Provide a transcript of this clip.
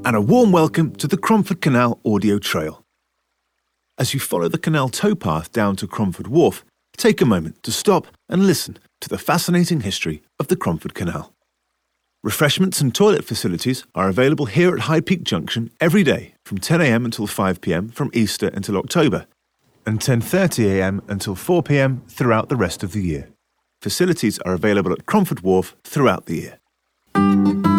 and a warm welcome to the Cromford Canal Audio Trail. As you follow the canal towpath down to Cromford Wharf, take a moment to stop and listen to the fascinating history of the Cromford Canal. Refreshments and toilet facilities are available here at High Peak Junction every day from 10 a.m. until 5 p.m. from Easter until October, and 10:30 a.m. until 4 p.m. throughout the rest of the year. Facilities are available at Cromford Wharf throughout the year.